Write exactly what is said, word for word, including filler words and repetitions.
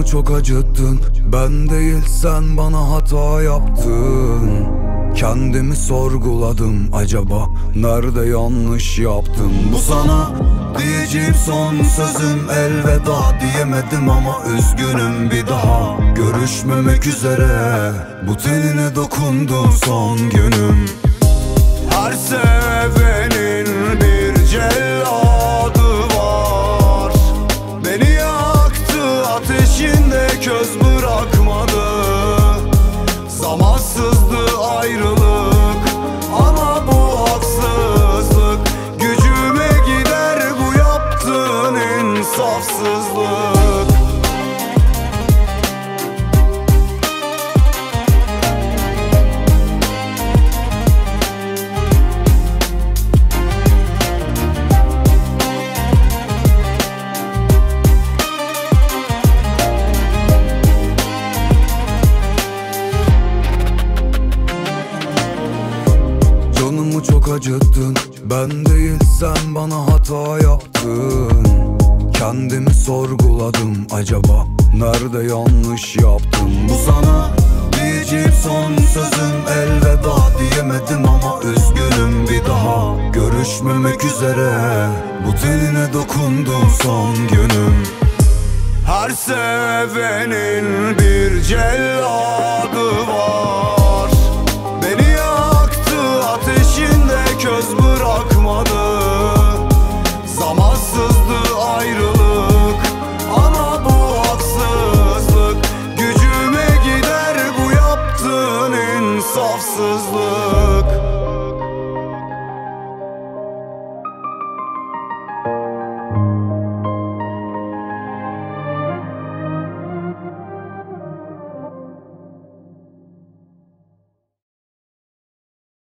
çok acıttın. Ben değil sen bana hata yaptın. Kendimi sorguladım, acaba nerede yanlış yaptım? Bu sana diyeceğim son sözüm, elveda diyemedim ama üzgünüm bir daha görüşmemek üzere. Bu tenine dokundum son günüm. Her sevenin bir celladı var. Beni yaktı, ateşinde köz bırakmadı. Zamansızdı ayrılık ama bu haksızlık. Gücüme gider bu yaptığın insafsızlık. Canımı çok acıttın. Ben değil sen bana hata yaptın. Kendimi sorguladım, acaba nerede yanlış yaptım? Bu sana diyeceğim son sözüm, elveda diyemedim ama üzgünüm bir daha görüşmemek üzere. Bu tenine dokundum son günüm. Her sevenin bir celladı var. Beni yaktı, ateşinde köz bırakmadı. Zamansızdı ayrılık ama bu haksızlık. Gücüme gider bu yaptığın insafsızlık.